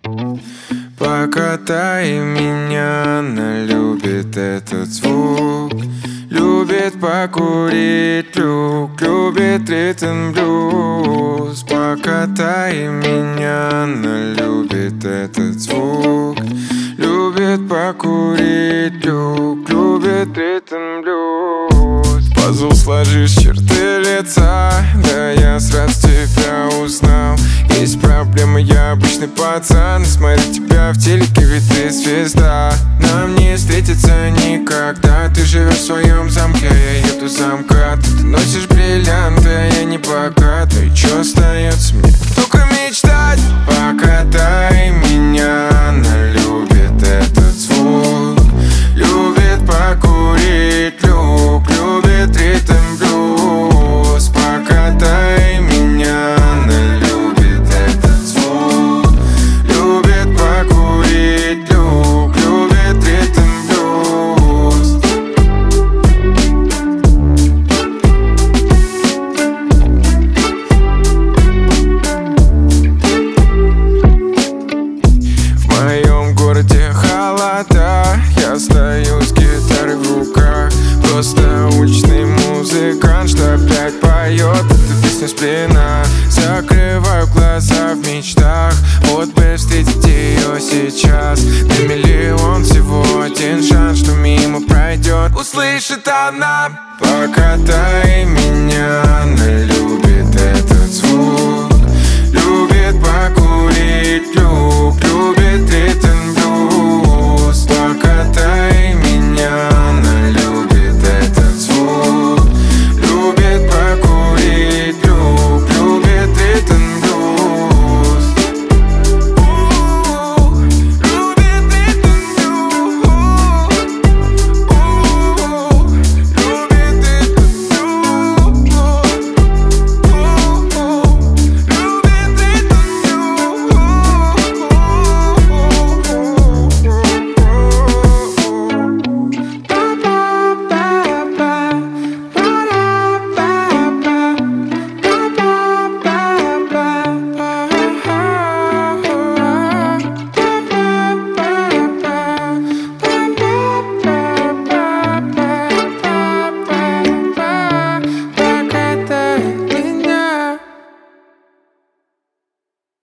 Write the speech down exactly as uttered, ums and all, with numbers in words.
Покатай меня, она любит этот звук. Любит покурить люк, любит ритм блюз. Покатай меня, она любит этот звук. Любит покурить люк, любит ритм блюз. Пазл сложишь черты лица, да я сразу тебя узнал. Есть проблемы, я обычный пацан. Смотрю тебя в телеке, ведь ты звезда. Нам не встретиться никогда. Ты живешь в своем замке, я еду за МКАД. Ты носишь бриллианты, а я не богат. Ну и чё остается мне? Только мечтать. Покатай меня, она любит этот звук. Любит покурить люк, любит ритм блюз. Покатай меня, она любит этот звук. Любит покурить люк, любит ритм блюз. В моем городе холода, я стою с гитарой в руках. Просто уличный музыкант, что опять поет эту песню с плена. Закрываю глаза в мечтах, вот бы встретить ее сейчас. На миллион всего один шанс, что мимо пройдет. Услышит она. Покатай меня, она любит